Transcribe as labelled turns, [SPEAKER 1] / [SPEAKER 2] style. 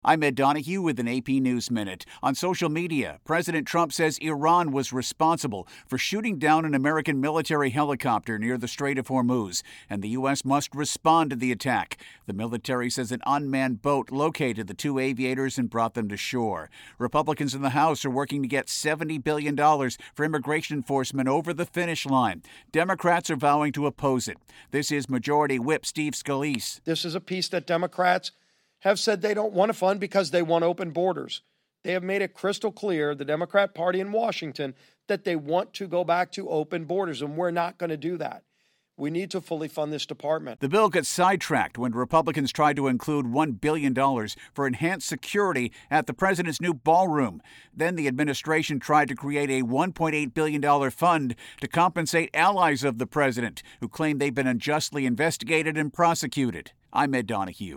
[SPEAKER 1] I'm Ed Donahue with an AP News Minute. On social media, President Trump says Iran was responsible for shooting down an American military helicopter near the Strait of Hormuz, and the U.S. must respond to the attack. The military says an unmanned boat located the two aviators and brought them to shore. Republicans in the House are working to get $70 billion for immigration enforcement over the finish line. Democrats are vowing to oppose it. This is Majority Whip Steve Scalise.
[SPEAKER 2] This is a piece that Democrats have said they don't want to fund because they want open borders. They have made it crystal clear, the Democrat Party in Washington, that they want to go back to open borders, and we're not going to do that. We need to fully fund this department.
[SPEAKER 1] The bill got sidetracked when Republicans tried to include $1 billion for enhanced security at the president's new ballroom. Then the administration tried to create a $1.8 billion fund to compensate allies of the president who claim they've been unjustly investigated and prosecuted. I'm Ed Donahue.